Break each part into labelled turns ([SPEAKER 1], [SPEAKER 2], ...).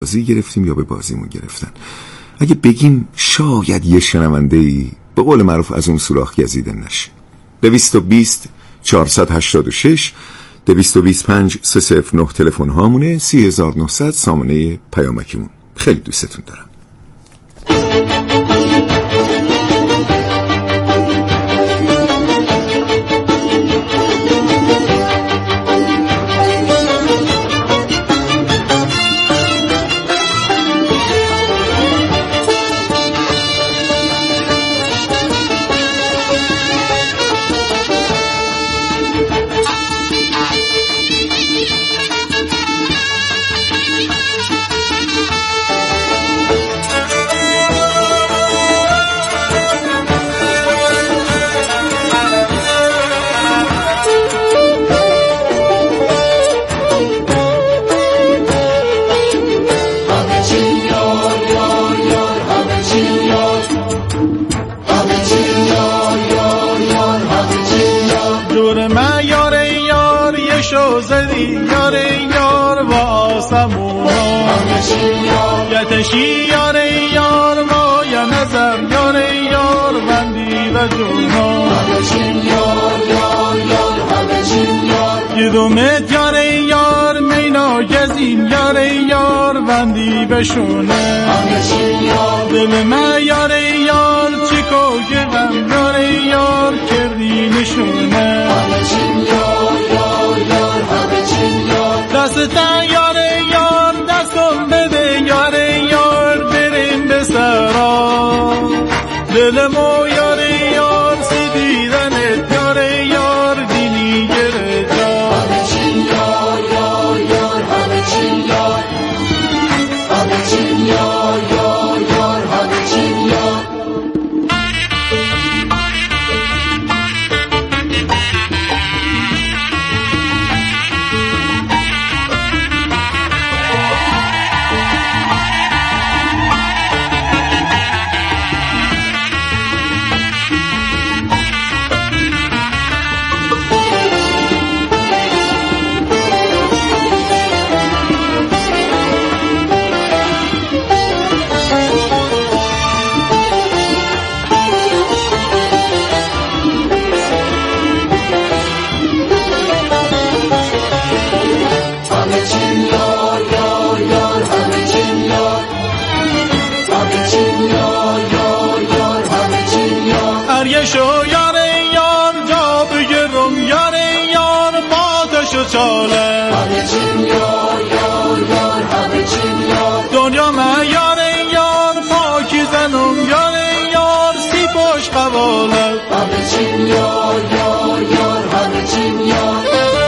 [SPEAKER 1] بازی گرفتیم یا به بازیمون گرفتن. اگه بگیم شاید یه شنونده‌ای به قول معروف از اون سوراخ گزیده نشه. 220 486 225 309 تلفن هامونه، 3900 سامانه پیامکمون. خیلی دوستتون دارم.
[SPEAKER 2] یتشی یار یار ما یا نظر یار یار بندی و جونا یدومت یار یار مینا گزین یار یار بندی بشونه دل من یار یار چیکو گم یار یار کردی نشونه دستتا یار یار دستم بده یار یار بریم به سرا دل مو یار یار سی دیدنت یار یار دینی گره جا همه چین یار یار یار همه چین یار همه چین یار یار یار همه چین یار دنیا من یار یار پاکی زنم یار یار سی پاش قوالت همه چین یار یار یار همه چین یار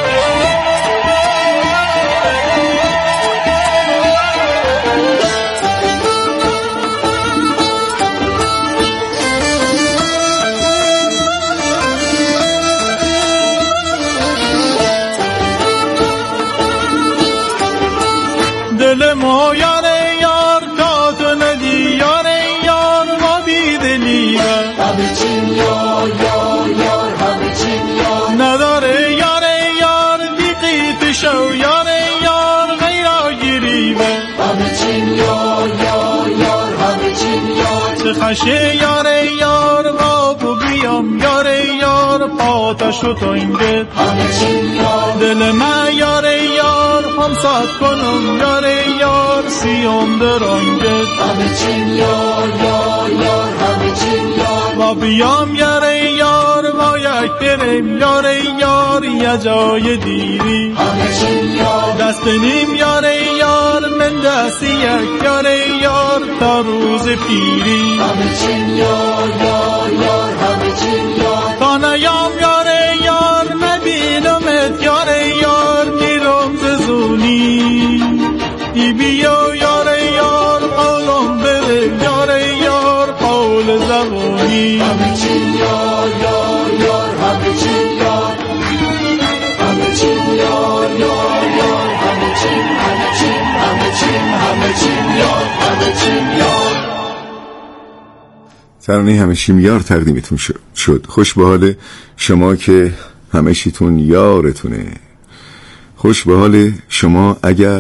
[SPEAKER 2] دل ما یار یار تا تو ندی یار یار ما بیدلی همه چین یار یار یار همه چین یار نداره یار یار دیقی تشو یار یار غیرا گیری همه چین یار یار یار همه چین یار چه خشه یار یار غابو بیام یار یار پاتشو تو اینگه همه چین یار دل من یار یار همسات کنم یار یار سیم درانگه همه چین یار یار یار همه چین یار ما بیام یار یار ما یک بریم یار یار یه جای دیری همه چین یار دست نیم یار یار من دست یک یار یار تا روز پیری همه چین یار یار یار همه چین یار تا نیام یار یار نبینمت یار یار میرم ززونی ای بیا یار یار قولم بده یار یار قول زبونی همه چین یار یار یار همه چین یار همه چین یار یار یار همه چین همه چین همه چین همه چین یار همه چین یار.
[SPEAKER 1] ترانه همه چین یار تقدیمتون شد. خوش به حال شما که همه چیتون یارتونه. خوش به حال شما اگر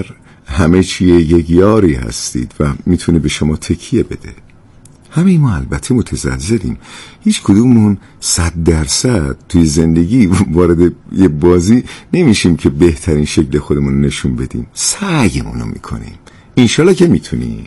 [SPEAKER 1] همه چیه یک یاری هستید و میتونه به شما تکیه بده. همه ما البته متزلزلیم، هیچ کدوممون 100% توی زندگی وارد یه بازی نمیشیم که بهترین شکل خودمون نشون بدیم. سعیمونو میکنیم، انشالله که میتونیم.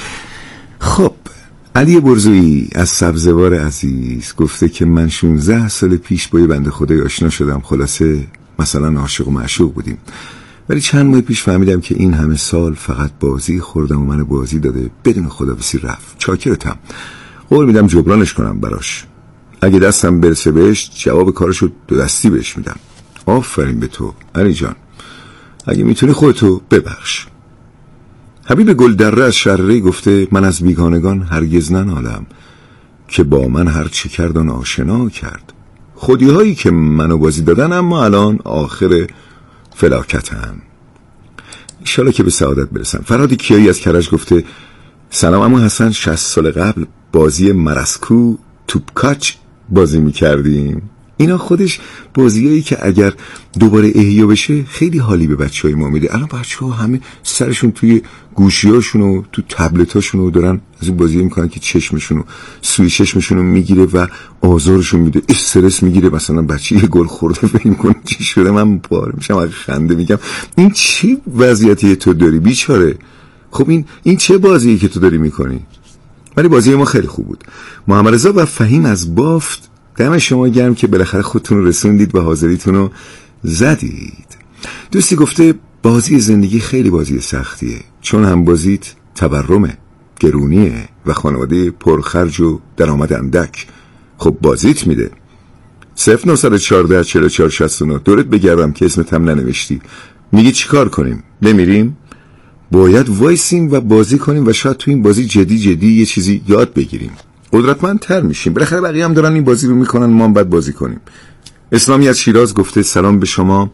[SPEAKER 1] خب علی برزویی از سبزوار عزیز گفته که من 16 سال پیش با یه بنده خدای آشنا شدم. خلاصه مثلا عاشق و معشوق بودیم، ولی چند ماه پیش فهمیدم که این همه سال فقط بازی خوردم و من بازی داده، بدون خداحافظی رفت. چاکرتم، قول میدم جبرانش کنم براش. اگه دستم برسه بهش جواب کارشو 2 دستی بهش میدم. آفرین به تو علی جان، اگه میتونی خودتو ببخش. حبیب گلدره از شرری گفته من از بیگانگان هرگز ننالم، که با من هر چه کرد آن آشنا کرد. خودی هایی که منو بازی دادن اما الان آخر فلاکتم. انشالله که به سعادت برسم. فرهاد کیایی از کرج گفته سلام اما حسن، 60 سال قبل بازی مرسکو توپکاچ بازی میکردیم. اینا خودش بازیایی که اگر دوباره احیا بشه خیلی حالی به بچهای ما میده. الان بچه‌ها همه سرشون توی گوشیاشون و تو تبلتاشون رو دارن از این بازی میکنن که چشمشون و سوی چشمشون رو میگیره و آزارشون میده، استرس میگیره. مثلا بچه یه گل خورده فکر کنه چی شده، من پاره میشم از خنده. میگم این چی وضعیتی تو داری بیچاره؟ خب این چه بازیه که تو داری میکنی؟ ولی بازی ما خیلی خوب بود. محمد رضا و فهیم از بافت، دم شما گرم که بالاخره خودتون رو رسوندید و حاضریتون رو زدید. دوستی گفته بازی زندگی خیلی بازی سختیه، چون هم بازیت تورمه، گرونیه و خانواده پرخرج و درآمد اندک. خب بازیت میده. 0914 44 69 دورت بگردم که اسمت هم ننوشتی. میگی چی کار کنیم؟ بمیریم؟ باید وایسیم و بازی کنیم و شاید تو این بازی جدی یه چیزی یاد بگیریم، قدرتمندتر میشیم. بالاخره بقیه هم دارن این بازی رو میکنن، ما هم باید بازی کنیم. اسلامی از شیراز گفته سلام به شما،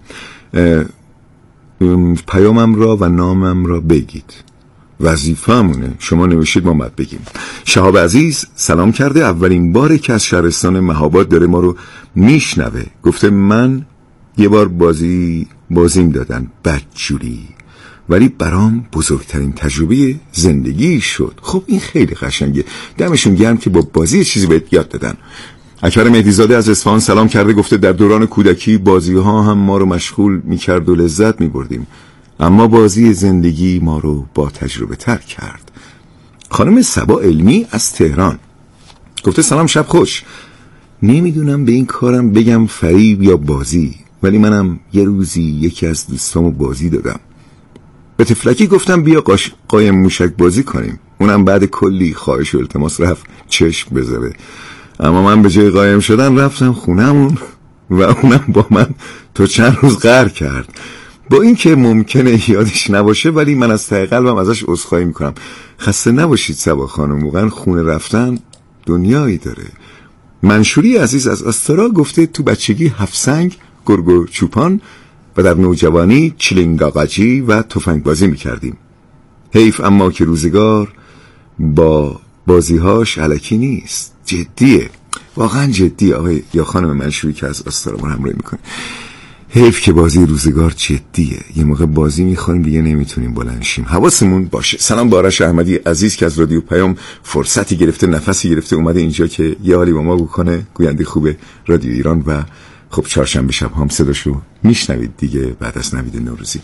[SPEAKER 1] پیامم را و نامم را بگید، وظیفه‌مونه. شما نوشید ما باید بگیم. شهاب عزیز سلام کرده، اولین باره که از شهرستان مهاباد داره ما رو میشنوه. گفته من یه بار بازیم دادن بدجوری، ولی برام بزرگترین تجربه زندگی شد. خب این خیلی قشنگه، دمشون گرم که با بازی چیزی بهت یاد دادن. اکبر مهدیزاده از اصفهان سلام کرده، گفته در دوران کودکی بازی ها هم ما رو مشغول میکرد و لذت میبردیم، اما بازی زندگی ما رو با تجربه تر کرد. خانم سبا علمی از تهران گفته سلام شب خوش، نمیدونم به این کارم بگم فریب یا بازی، ولی منم یه روزی یکی از دوستامو بازی دادم. به تفلکی گفتم بیا قایم موشک بازی کنیم، اونم بعد کلی خواهش و التماس رفت چشم بذاره، اما من به جای قایم شدن رفتم خونمون و اونم با من تا چند روز قهر کرد. با این که ممکنه یادش نباشه، ولی من از ته قلبم ازش عذرخواهی میکنم. خسته نباشید سبا خانم، واقعا خونه رفتن دنیایی داره. منشوری عزیز از استرا گفته تو بچگی هفسنگ، گرگ و چوپان و در نوجوانی چلینگاقاجی و تفنگ بازی میکردیم. حیف اما که روزگار با بازیهاش الکی نیست، جدیه، واقعا جدیه. آقای یا خانم منشوری که از استرا ما همراهی میکنه، حیف که بازی روزگار جدیه. یه موقع بازی میخوایم دیگه نمیتونیم بلند شیم، حواسمون باشه. سلام به آرش احمدی عزیز که از رادیو پیام فرصتی گرفته، نفسی گرفته اومده اینجا که یه حالی با ما بکنه. گوینده خوب رادیو ایران و خب چهارشنبه شب هم صداشو میشنوید دیگه بعد از نوید نوروزی.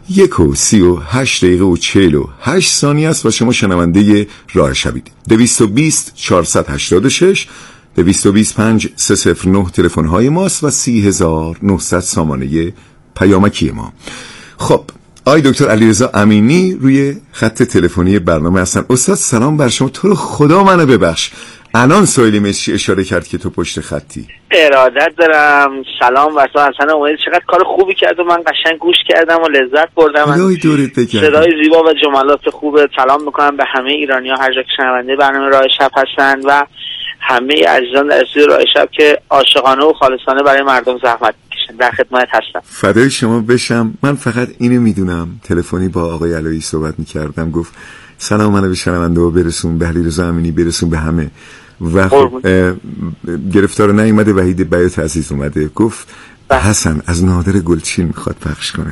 [SPEAKER 1] 1:38:48 است و شما شنونده راه شبید. 220 486 225 309 تلفن های ماست و 30900 سامانه پیامکی ما. خب آقای دکتر علیرضا امینی روی خط تلفنی برنامه هستن. استاد سلام بر شما. تو رو خدا منو ببخش، الان سایلی مسی اشاره کرد که تو پشت خطی.
[SPEAKER 3] ارادت دارم. سلام و حسن اومدید. چقدر کار خوبی کرد و من قشنگ گوش کردم و لذت بردم. صدای زیبا و جملات خوب. سلام میکنم به همه ایرانی‌ها هر جا که شنونده برنامه راه شب هستند و همه عزیزان در استودیو راه شب که عاشقانه و خالصانه برای مردم زحمت میکشن. در خدمت هستم.
[SPEAKER 1] فدای شما بشم. من فقط اینو میدونم، تلفنی با آقای علایی صحبت میکردم، گفت سلام منو به شنونده ها برسون، به علیرضا امینی برسون، به همه. و خب گرفتار نیومده، وحید بیات عزیز اومده گفت حسن از نادر گلچین میخواد پخش کنه.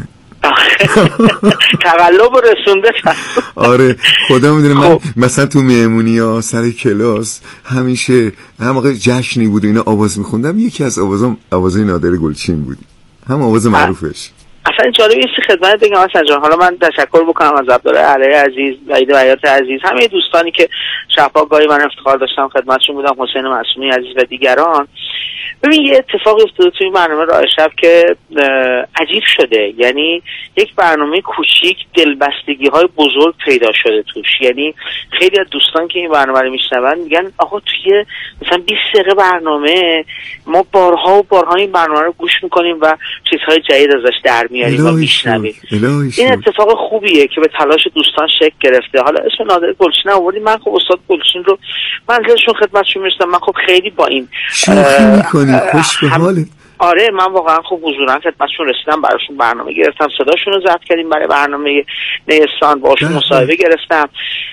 [SPEAKER 3] تقلب رسونده.
[SPEAKER 1] آره خدا میدونه. من مثلا تو مهمونی‌ها سر کلاس همیشه هم موقع جشنی بود اینا آواز میخوندم، یکی از آوازای نادر گلچین بود، هم آواز معروفش.
[SPEAKER 3] اصلا جالب یه چیز خدمت بگم حسن جان، حالا من تشکر بکنم از عبدالله علی عزیز، وحید حیات عزیز، همه دوستانی که شب‌ها گاهی من افتخار داشتم خدمتشون بودم، حسین معصومی عزیز و دیگران. ببین یه اتفاقی افتاده توی برنامه راه شب که عجیب شده، یعنی یک برنامه کوچیک دلبستگی‌های بزرگ پیدا شده توش. یعنی خیلی از دوستان که این برنامه رو میشنون میگن آقا توی مثلا 20 دقیقه برنامه ما بارها و بارها این برنامه رو گوش میکنیم و چیزهای جدید ازش در میاریم و میشنویم. این اتفاق خوبیه که به تلاش دوستان شکل گرفته. حالا اسم نادر گلچین آوردیم، من خب استاد گلچین رو منزلشون خدمتشون میرسیدم، من خب خیلی با این
[SPEAKER 1] شوخی میکنی خوش به حالت.
[SPEAKER 3] آره من واقعا خب حضورا خدمتشون رسیدم، براشون برنامه گرفتم، صداشون رو ضبط کردیم برای برنامه نیستان، باشون مصاحبه گرفتم.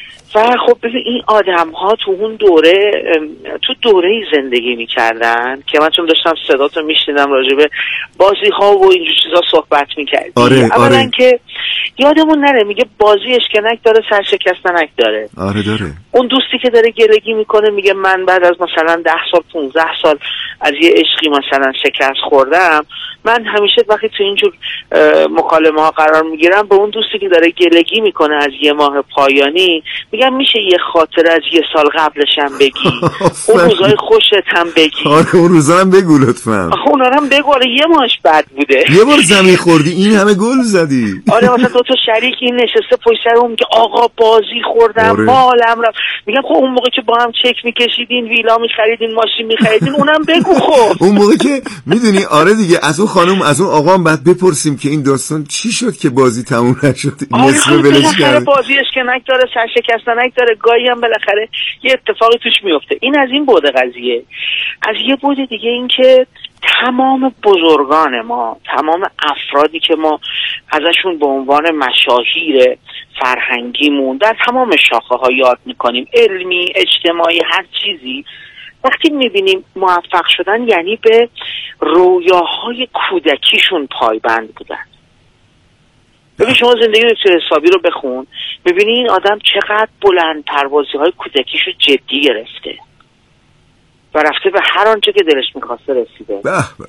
[SPEAKER 3] و خب ببین این آدم ها تو اون دوره تو دوره‌ای زندگی میکردن که من چون داشتم صداتو میشنیدم راجع به بازی ها و اینجور چیزا صحبت میکردیم. اولا که یادمون نره میگه بازی اشکنک داره سرشکستنک داره.
[SPEAKER 1] آره داره.
[SPEAKER 3] اون دوستی که داره گلگی میکنه میگه من بعد از مثلا 10 سال 15 سال از یه عشقی مثلا شکست خوردم، من همیشه وقتی تو اینجور مکالمه ها قرار میگیرم به اون دوستی که داره گلگی میکنه از یه ماه پایانی میگم میشه یه خاطره از یه سال قبلش هم بگی، اون روزای خوشت هم بگی.
[SPEAKER 1] آره اون روزا هم بگو لطفا.
[SPEAKER 3] اونا رو هم بگو. یه ماهش بد بوده،
[SPEAKER 1] یه بار زمین خوردی این همه گل زدی.
[SPEAKER 3] آره مثلا دو تا شریک این نشسته پشت سر اون میگه آقا بازی خوردم مالم رفت. میگم خب اون موقع که با هم چک میکشیدین، ویلا میخریدین، ماشین میخریدین، اونم بگو. خب
[SPEAKER 1] اون موقع که میدونی آره دیگه از اون خانم از اون آقا هم بعد بپرسیم که این داستان چی شد که بازی تموم نشد.
[SPEAKER 3] نصف ولش کرد. بازی اشکنک داره سرشکستنک داره، گاهی هم بالاخره یه اتفاقی توش میفته. این از این بود قضیه. از یه بود دیگه این که تمام بزرگان ما، تمام افرادی که ما ازشون به عنوان مشاهیر فرهنگیمون در تمام شاخه ها یاد میکنیم، علمی، اجتماعی، هر چیزی، وقتی میبینیم موفق شدن یعنی به رویاهای کودکیشون پایبند بودن. ببین شما زندگی دکتر حسابی رو بخون، ببینی این آدم چقدر بلند پروازی های کودکیشو جدی گرفته و رفته به هر آنچه که دلش میخواسته رسیده.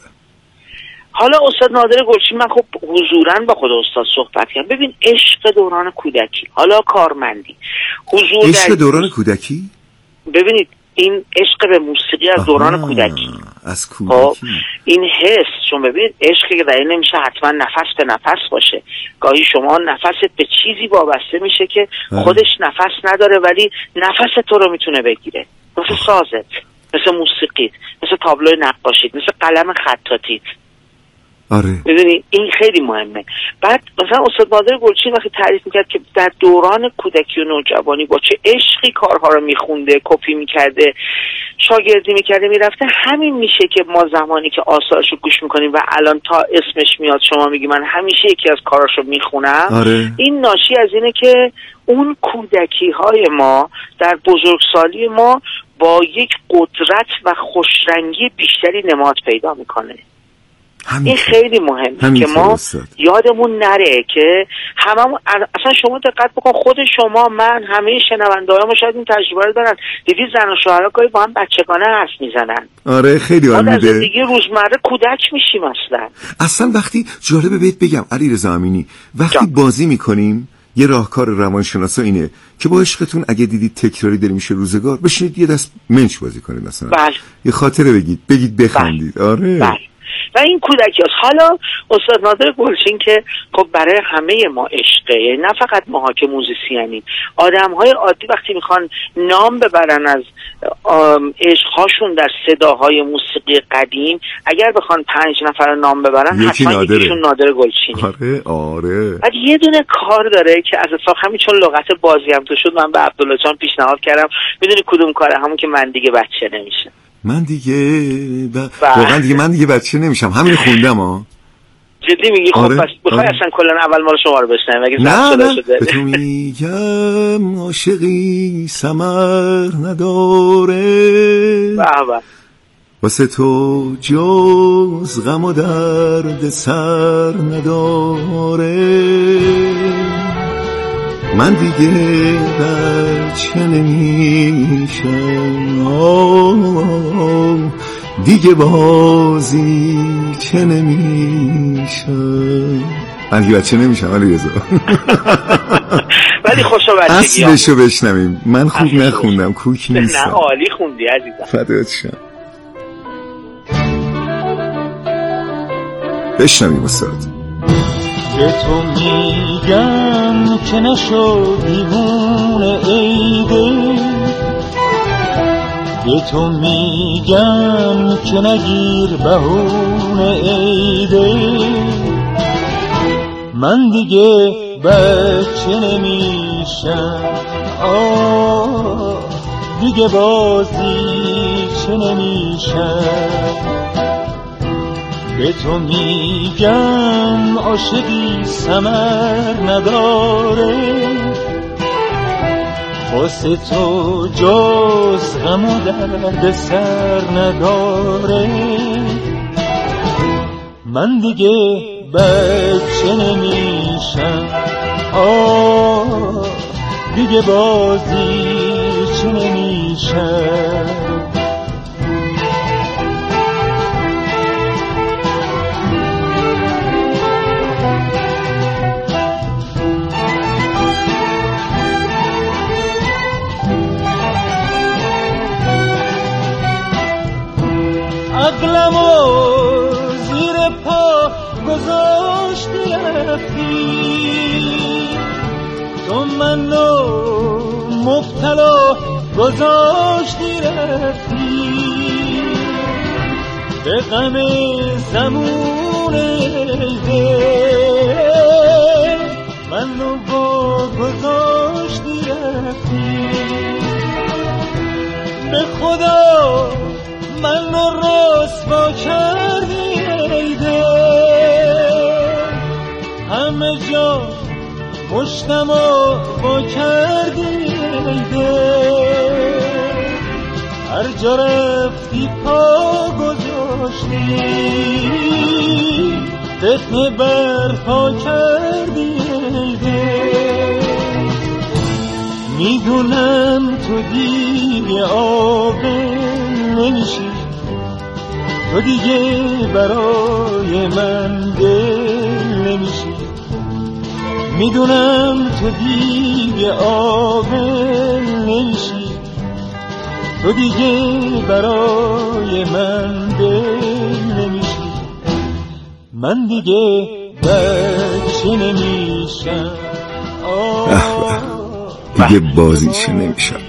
[SPEAKER 3] حالا استاد نادر گلچین، من خب حضوراً با خود استاد صحبت کردم. ببین عشق دوران کودکی، حالا کارمندی، حضور
[SPEAKER 1] عشق دوران کودکی،
[SPEAKER 3] ببینید این عشق به موسیقی از دوران کودکی،
[SPEAKER 1] از کودکی
[SPEAKER 3] این حس، چون ببینید عشقی که دلیل نمیشه حتما نفس به نفس باشه. گاهی شما نفست به چیزی وابسته میشه که خودش نفس نداره ولی نفس تو رو میتونه بگیره، مثل سازت، مثل موسیقیت، مثل تابلوی نقاشیت، مثل قلم خطاطیت.
[SPEAKER 1] آره.
[SPEAKER 3] ببینید این خیلی مهمه. بعد مثلا استاد نادر گلچین وقتی تعریف میکرد که در دوران کودکی و نوجوانی با چه عشقی کارها رو میخونده، کپی میکرده، شاگردی میکرده، میرفته، همین میشه که ما زمانی که آثارشو گوش میکنیم و الان تا اسمش میاد شما میگی من همیشه یکی از کاراشو میخونم.
[SPEAKER 1] آره.
[SPEAKER 3] این ناشی از اینه که اون کودکی های ما در بزرگسالی ما با یک قدرت و خوشرنگی بیشتری نماد پیدا میکنه. این خیلی مهمه که ما یادمون نره که هممون، اصلا شما دقت بکن، خود شما، من، همه شنونده‌ها ما شاید این تجربه رو دارن، دیدی زن و شوهرها گاهی با هم بچگانه حرف میزنن.
[SPEAKER 1] آره خیلی عالی میده.
[SPEAKER 3] ما در زندگی روزمره کودک میشیم
[SPEAKER 1] اصلا وقتی جالبه بهت بگم علیرضا امینی، وقتی بازی میکنیم یه راهکار روانشناسا اینه که با عشقتون اگه دیدید تکراری داره میشه روزگار، بشینید یه دست منچ بازی کنید مثلا. یه خاطره بگید بخندید. آره.
[SPEAKER 3] و این کودکی هست. حالا استاد نادر گلچین که خب برای همه ما عشقه، یعنی نه فقط ماها که موزیسینیم، آدم های عادی وقتی میخوان نام ببرن از عشقهاشون در صداهای موسیقی قدیم، اگر بخوان 5 نفر نام ببرن حتما یکیشون نادر گلچینه.
[SPEAKER 1] آره.
[SPEAKER 3] بعد یه دونه کار داره که از اتفاق همین چون لغت بازی هم تو شد، من به عبدالله جان پیشنهاد کردم، میدونی کدوم کاره؟ همون که من دیگه بچه نمیشم.
[SPEAKER 1] من دیگه واقعا دیگه من دیگه بچه نمیشم، همین خوندم ها.
[SPEAKER 3] جدی میگی؟ خب پس بخوای اصلا کلا اول ما رو شما رو بشنویم اگه
[SPEAKER 1] نه به تو میگم عاشقی ثمر نداره. واسه تو جز غم و درد سر نداره، من دیگه بچه نمیشم، دیگه بازی چه نمیشم. من دیگه بچه نمیشم ولی رضا
[SPEAKER 3] ولی خوشو بچگی
[SPEAKER 1] اصلشو بشنویم. من خوب نخوندم، کوک نیستم.
[SPEAKER 3] نه عالی خوندی عزیزم،
[SPEAKER 1] فدات شم. بشنویم استاد.
[SPEAKER 2] به تو میگم که نشو دیوونه ایده، به تو میگم که نگیر بهونه ایده، من دیگه بچه نمیشم، دیگه بازی چه نمیشم. به تو میگم عاشقی ثمر نداره، واسه تو جز غم و درد سر نداره، من دیگه بچه نمیشم، دیگه بازی چه نمیشم. عقلمو زیر پا گذاشتی رفتی، تو منو مبتلا گذاشتی رفتی، به غم زمون دل منو با گذاشتی رفتی، به خدا منو رسوا کردی ای دل، همه جا مشتمو با کردی ای دل، هر جا رفتی پا گذاشتی، فتنه برپا کردی ای دل، میدونم تو دیگه عاقل نمیشی، تو دیگه برای من دل نمیشی، میدونم تو دیگه عاقل نمیشی، تو دیگه برای من دل نمیشی، من دیگه بچه نمیشم،
[SPEAKER 1] دیگه بازیچه نمیشم.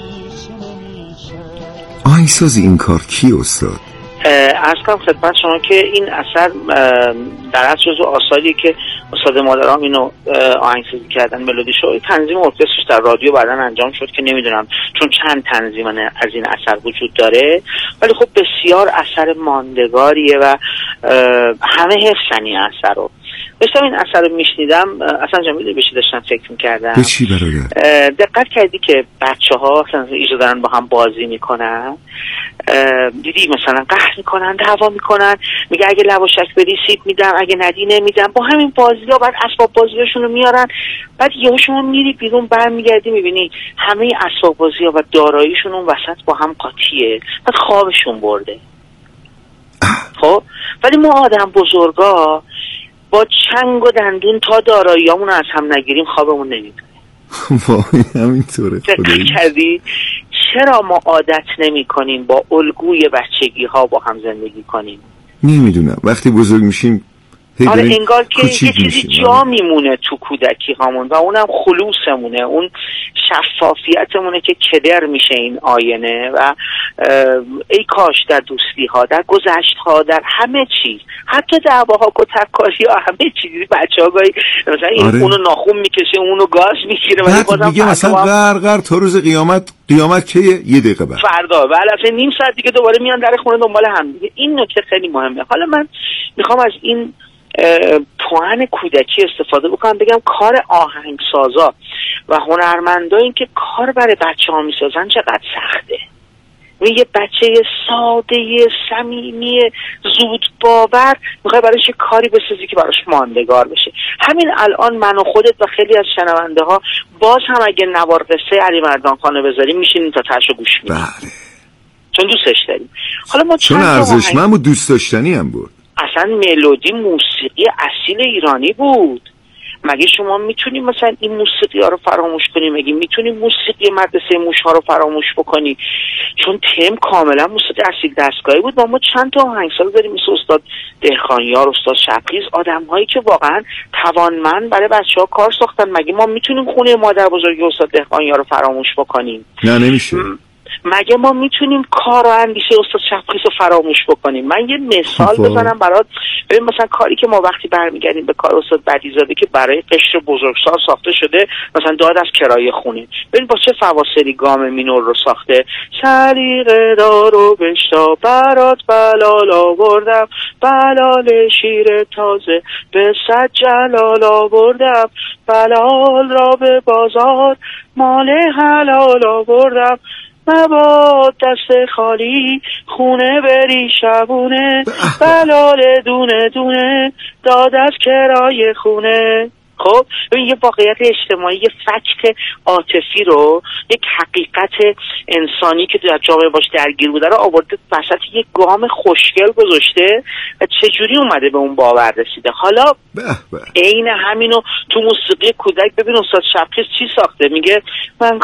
[SPEAKER 1] آهنگسازی این کار کی استاد؟
[SPEAKER 3] عرض کنم خدمت شما که این اثر در اصل جزو آثاریه که استاد مادرام اینو آهنگسازی کردن، ملودی شو، تنظیم ارکسترش در رادیو بعداً انجام شد که نمیدونم چون چند تنظیم از این اثر وجود داره، ولی خب بسیار اثر ماندگاریه و همه حفظن این اثر رو. داشتم این اثر رو میشنیدم، اصلا جمعیده بشی داشتم فکر میکردم.
[SPEAKER 1] به چی برادر؟
[SPEAKER 3] دقت کردی که بچه ها ایجا دارن با هم بازی میکنن، دیدی مثلا قهر میکنن، دعوا میکنن، میگه اگه لواشک بدی سیب میدم، اگه ندی نمیدم، با همین بازی ها بعد اسباب بازیشون رو میارن، بعد یهو شما میری بیرون برمیگردی میبینی همه اسباب بازی ها و داراییشون اون وسط با هم قاطیه، بعد خوابشون برده. خب ولی ما آدم بزرگا با چنگ و دندون تا داراییامون از هم نگیریم خوابمون نمیبره.
[SPEAKER 1] وای همینطوره.
[SPEAKER 3] دقت کردی؟ چرا ما عادت نمی کنیم با الگوی بچگی ها با هم زندگی کنیم؟
[SPEAKER 1] نمیدونم، وقتی بزرگ میشیم
[SPEAKER 3] آره انگار که یه چیزی جا میمونه تو کودکی هامون و اونم خلوصمونه، اون شفافیتمونه که کدر میشه این آینه و ای کاش در دوستی ها، در گذشت ها، در همه چیز، حتی دعواها و تکاری ها، همه چیزی بچه ها گاهی مثلا این
[SPEAKER 1] آره.
[SPEAKER 3] اونو ناخون میکشه اونو گاز میگیره ولی
[SPEAKER 1] بازم میگه مثلا غرغر تا روز قیامت که یه دقیقه بعد
[SPEAKER 3] فردا ولی نیم ساعت دیگه دوباره میان در خونه دنبال هم دیگه. این نکته خیلی مهمه. حالا من میخوام از این پوان کودکی استفاده بکنم بگم کار آهنگسازا و هنرمندایی که کار برای بچه‌ها میسازن چقدر سخته. یه بچه ساده صمیمی زود باور میخوای براش کاری بسازی که براش ماندگار بشه. همین الان من و خودت و خیلی از شنونده ها باز هم اگه نوار قصه علی مردان خانو بذاریم میشینیم تا تاشو گوش میدیم.
[SPEAKER 1] بله.
[SPEAKER 3] چون دوستش داریم. حالا ما
[SPEAKER 1] چون ارزشمند و دوست داشتنی هم بود.
[SPEAKER 3] اصلا ملودی موسیقی اصیل ایرانی بود. مگه شما میتونی مثلا این موسیقی ها رو فراموش کنی؟ مگه میتونی موسیقی مدرسه موش ها رو فراموش بکنی؟ چون تم کاملا موسیقی اصیل دستگاهی بود. ما چند تا آهنگساز داریم مثل استاد دهقانیار، استاد شبخیز، آدم هایی که واقعا توانمند برای بچه ها کار ساختن. مگه ما میتونیم خونه مادر بزرگی استاد دهقانیار رو فراموش بکنیم؟
[SPEAKER 1] نه نمیشه.
[SPEAKER 3] مگه ما میتونیم کار و اندیشه استاد شبخیز رو فراموش بکنیم؟ من یه مثال بزنم برات. ببین مثلا کاری که ما وقتی برمیگردیم به کار استاد بدیزاده که برای قشر بزرگسال ساخته شده، مثلا داد از کرایه خونه، ببین با چه فواصلی گام مینور رو ساخته. سلیقه دارو بشتا برات بلال آوردم، بلال شیر تازه به 100 جلال آوردم، بلال را به بازار مال حلال آوردم، مباد دست خالی خونه بری شبونه، بلال دونه دونه داد از کرایه خونه. خب این یه واقعیت اجتماعی، یه فکت عاطفی رو، یک حقیقت انسانی که در جامعه باش درگیر بوده رو آورده وسط یک گام خوشگل گذاشته و چجوری اومده به اون باور رسیده. حالا عین همینو تو موسیقی کودک ببین استاد شبخیز چی ساخته. میگه من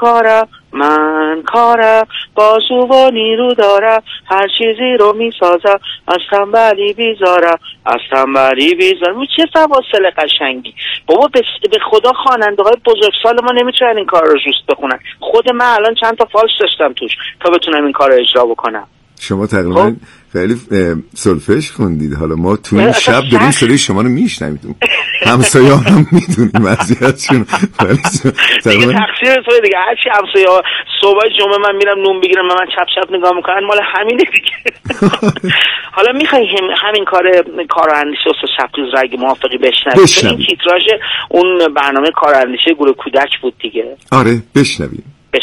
[SPEAKER 3] کارم بازو و نیرو دارم، هر چیزی رو میسازم، از تنبلی بیزارم. چه فواصل قشنگی بابا. به خدا خواننده های بزرگسال ما نمیتونن این کار رو جوست بخونن. خود من الان چند تا فالس داشتم توش تا بتونم این کار رو اجرا بکنم.
[SPEAKER 1] شما تقریبا خیلی سولفژ خوندید. حالا ما تو این شب داریم صدای شما رو میشنویم، همسایه‌ها هم میدونیم وضعیتشون.
[SPEAKER 3] دیگه تقصیر توئه دیگه. هرچی همسایه‌ها صبح جمعه من میرم نون بگیرم من چپ نگاه میکنن، مال همینه دیگه. حالا میخوای همین کار اندیشه استاد شبخیز رو اگه موافقی بشنویم. این تیتراژ اون برنامه کار اندیشه گروه کودک بود دیگه.
[SPEAKER 1] آره بشنویم.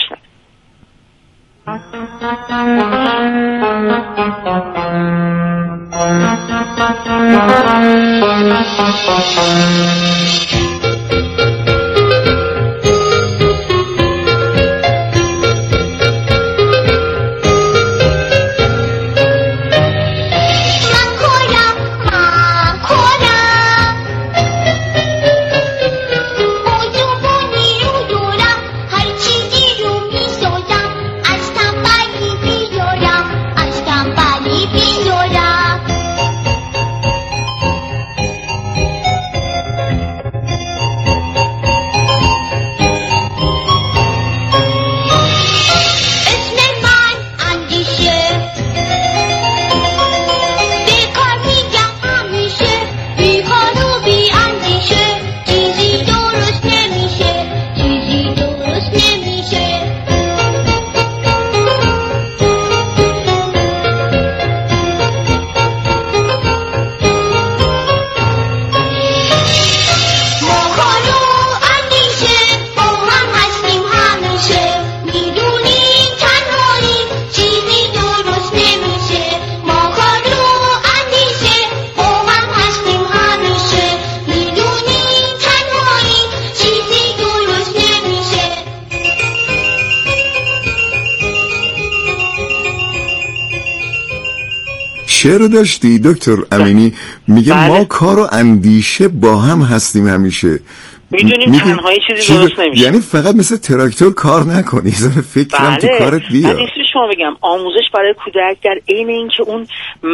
[SPEAKER 1] شعر رو داشتی دکتر امینی میگه بله. ما کار و اندیشه با هم هستیم همیشه.
[SPEAKER 3] میدونیم تنهایی چیزی درست نمیشه.
[SPEAKER 1] یعنی فقط مثل تراکتور کار نکنی، ذره فکرم تو کارت بیار.
[SPEAKER 3] من شما بگم آموزش برای کودک در عین اینکه اون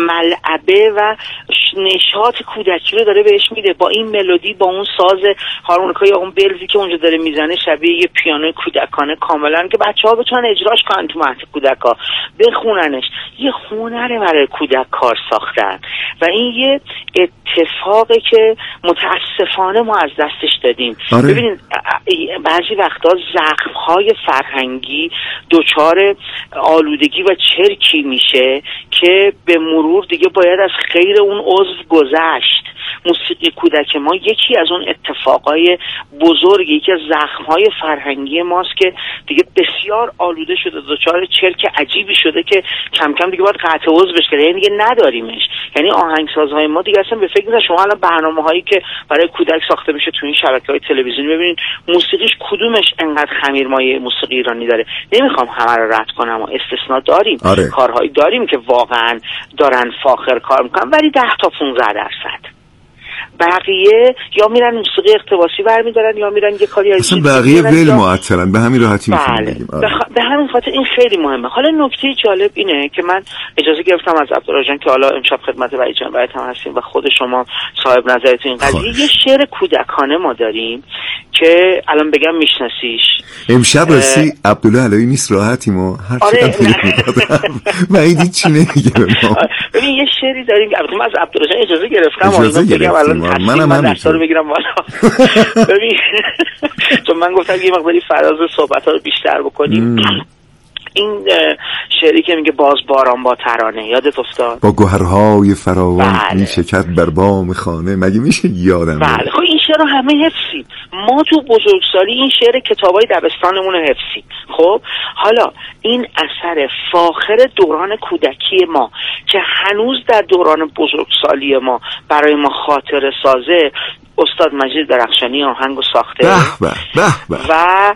[SPEAKER 3] ملعبه و نشاط کودکی رو داره بهش میده با این ملودی، با اون ساز هارمونیکا یا اون بلزی که اونجا داره میزنه شبیه یه پیانو کودکانه کاملا که بچه‌ها بتونن اجراش کنن تو مهد کودک‌ها بخوننش. یه هنره برای کودک کار ساختن و این یه اتفاقی که متاسفانه ما از دستش دادیم.
[SPEAKER 1] آره.
[SPEAKER 3] ببینید بعضی وقتا زخم‌های فرهنگی دچار آلودگی و چرکی میشه که به مرور دیگه باید از خیر اون عضو گذشت. موسیقی کودک ما یکی از اون اتفاقای بزرگی، یکی از زخم‌های فرهنگی ماست که دیگه بسیار آلوده شده، دچار چرک عجیبی شده که کم کم دیگه باید قطع عضو بشه، یعنی دیگه نداریمش. یعنی آهنگسازهای ما دیگه اصلا به فکر نیستن. شما الان برنامه‌هایی که برای کودک ساخته میشه تو این شبکه‌های تلویزیونی ببینید موسیقیش کدومش انقدر خمیرمایه موسیقی ایرانی داره. نمیخوام همه رو رد کنم و استثناء داریم، کارهایی داریم که واقعا دارن فاخر کار میکنن، ولی 10 تا 15% بقیه یا میرن موسیقی اقتباسی برمیدارن یا میرن یه کاری
[SPEAKER 1] اصلا بقیه ول معطلن. به همین راحتی میتونیم بگیم.
[SPEAKER 3] به همین خاطر این خیلی مهمه. حالا نکته جالب اینه که من اجازه گرفتم از عبدالله جان که حالا امشب خدمت وحید جان هم هستیم و خود شما صاحب نظرت این قضیه، یه شعر کودکانه ما داریم که الان بگم میشناسیش.
[SPEAKER 1] امشب راستی عبدالله علایی نیست، راحتیم و هر وحید چی نمیگه به ما.
[SPEAKER 3] ببین یه شعری داریم البته من از عبدالله جان اجازه گرفتم، من دستا رو بگیرم بالا. ببین چون من گفتم یه مقداری فراز صحبت ها رو بیشتر بکنیم. این شعری که میگه باز باران با ترانه، یادت افتاد؟
[SPEAKER 1] با گوهرهای فراوان میچکد بر بام خانه. مگه میشه یادم؟
[SPEAKER 3] بله. خب این شعر رو همه حفظیم. ما تو بزرگسالی این شعر کتابای دبستانمون رو حفظیم. خب حالا این اثر فاخر دوران کودکی ما که هنوز در دوران بزرگسالی ما برای ما خاطره سازه، استاد مجید درخشانی آهنگو ساخته. و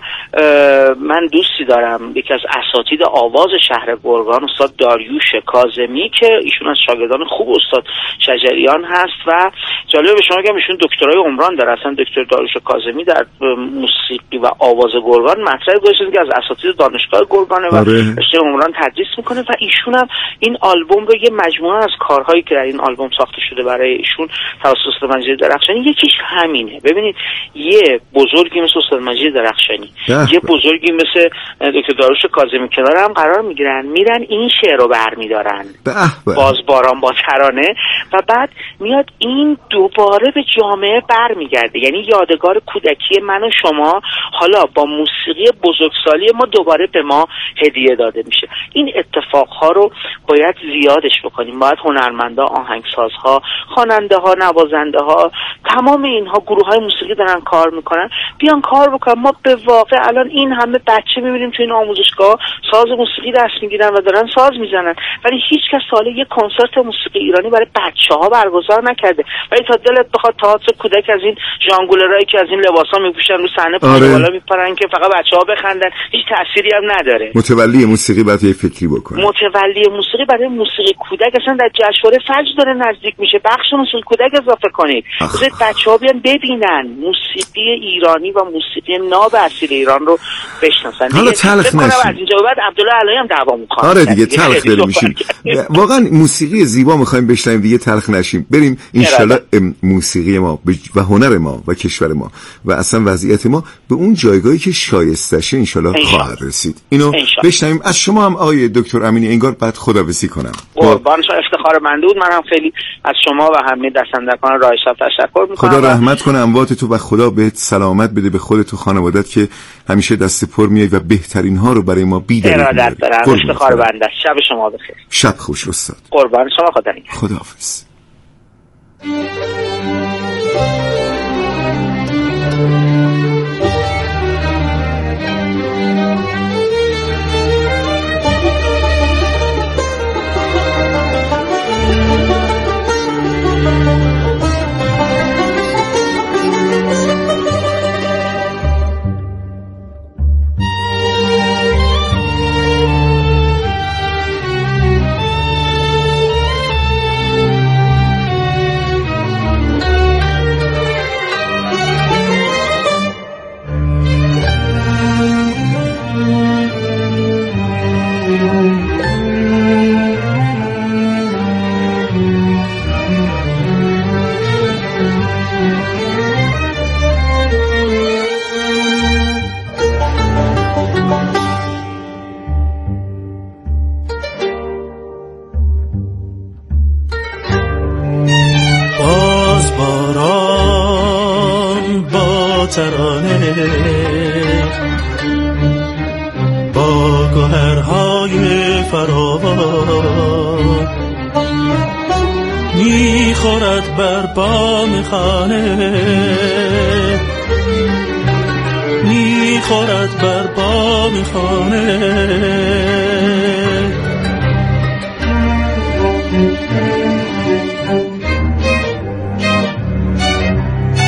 [SPEAKER 3] من دوستی دارم، یکی از اساتید آواز شهر گرگان، استاد داریوش کاظمی، که ایشون از شاگردان خوب استاد شجریان هست و جالب به شما بگم ایشون دکترای عمران داره. اصلا دکتر داریوش کاظمی در موسیقی و آواز گرگان مطرح گذاشته که از اساتید دانشگاه گرگانه و رشته عمران تدریس میکنه و ایشون هم این آلبوم رو یه مجموعه از کارهایی که در این آلبوم ساخته شده برای ایشون توسط استاد مجید درخشانی، یکیش همینه. ببینید یه بزرگی مثل استاد مجید درخشانی، یه بزرگی مثل دکتر داریوش کاظمی کنار هم قرار میگیرن، میرن این شعر رو برمیدارن، باز باران با ترانه، و بعد میاد این دوباره به جامعه برمیگرده. یعنی یادگار کودکی من و شما حالا با موسیقی بزرگسالی ما دوباره به ما هدیه داده میشه. این اتفاقها رو باید زیادش بکنیم. باید هنرمندا، آهنگسازها، خواننده‌ها، نوازنده‌ها، تمام اینها گروه‌های موسیقی دارن کار میکنن، بیان کار بکنن. ما به واقع الان این همه بچه میبینیم تو این آموزشگاه ساز موسیقی دست میگیرن و دارن ساز میزنن، ولی هیچ کس ساله یک کنسرت موسیقی ایرانی برای بچه‌ها برگزار نکرده. ولی تا دلت بخواد تئاتر کودک از این ژانگولرایی که از این لباسا میپوشن رو صحنه بالا میپرن که فقط بچه‌ها بخندن، هیچ تأثیری هم نداره.
[SPEAKER 1] متولی موسیقی باید یه فکری بکنه.
[SPEAKER 3] متولی موسیقی برای موسیقی کودک اصلا در جشنواره فجر داره نزدیک میشه، بخش موسیقی کودک اضافه کنید. بذارید بچه‌ها بیان ببینن موسیقی ایرانی و موسیقی ناب اصیل ایران رو بشناسن.
[SPEAKER 1] حالا تلخ نشین.
[SPEAKER 3] از اینجا بعد عبدالله علایی هم دعوا می‌کنه.
[SPEAKER 1] آره دیگه تلخ داریم میشیم. واقعا موسیقی زیبا می‌خوایم بشنویم دیگه تلخ نشیم. بریم ان شاءالله موسیقی ما و هنر ما و کشور ما و اصلا وضعیت ما به اون جایگاهی که شایستشه ان شاءالله خواهد رسید. اینو بشنویم. از شما هم آقای دکتر امینی انگار بعد خداحافظی کنم.
[SPEAKER 3] قربان شما، افتخار من بود. منم خیلی از شما و همه دستندرکان راه شب تشکر می‌کنم.
[SPEAKER 1] خدا رحمت کنه اموات تو و خدا بهت سلامت بده، به خودت و خانوادت که همیشه دست پر میای و بهترین ها رو برای ما بی‌دلیل
[SPEAKER 3] ارادت دارم. افتخار بنده. شب شما بخیر.
[SPEAKER 1] شب خوش استاد.
[SPEAKER 3] قربان شما. خدا نگهدار.
[SPEAKER 1] خداحافظ.
[SPEAKER 2] با گوهرهای فراوان میخورد بر بام خانه، میخورد بر بام خانه.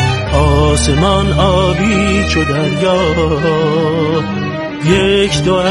[SPEAKER 2] آسمان آبی چو دریا، یک دو